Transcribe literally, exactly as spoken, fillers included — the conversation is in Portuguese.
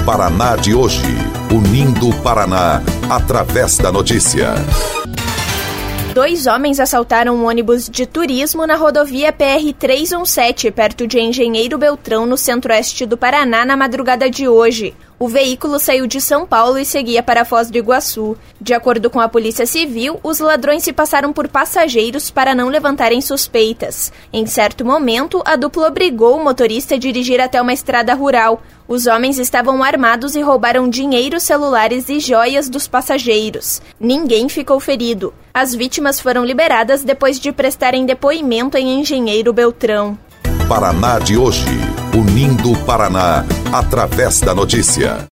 Paraná de hoje, unindo o Paraná através da notícia. Dois homens assaltaram um ônibus de turismo na rodovia P R trezentos e dezessete, perto de Engenheiro Beltrão, no centro-oeste do Paraná, na madrugada de hoje. O veículo saiu de São Paulo e seguia para Foz do Iguaçu. De acordo com a Polícia Civil, os ladrões se passaram por passageiros para não levantarem suspeitas. Em certo momento, a dupla obrigou o motorista a dirigir até uma estrada rural. Os homens estavam armados e roubaram dinheiro, celulares e joias dos passageiros. Ninguém ficou ferido. As vítimas foram liberadas depois de prestarem depoimento em Engenheiro Beltrão. Paraná de hoje, unindo o Paraná através da notícia.